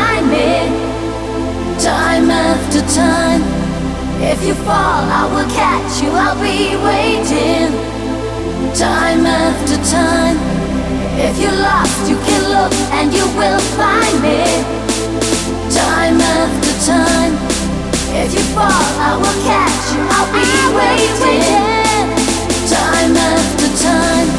find me. Time after time. If you fall, I will catch you, I'll be waiting. Time after time. If you're lost, you can look and you will find me. Time after time. If you fall, I will catch you, I'll be waiting. Time after time.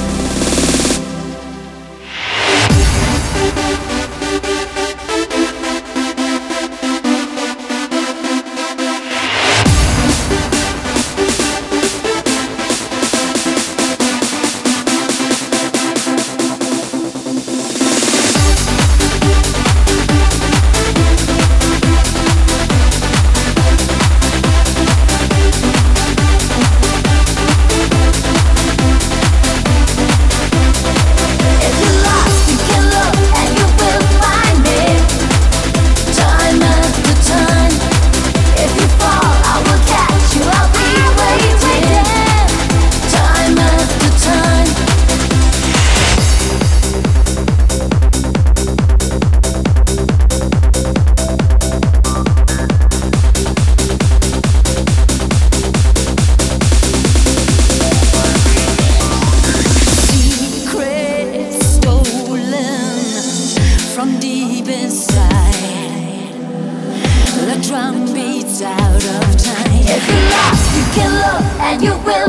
From deep inside, the drum beats out of time. If you're lost, you can look and you will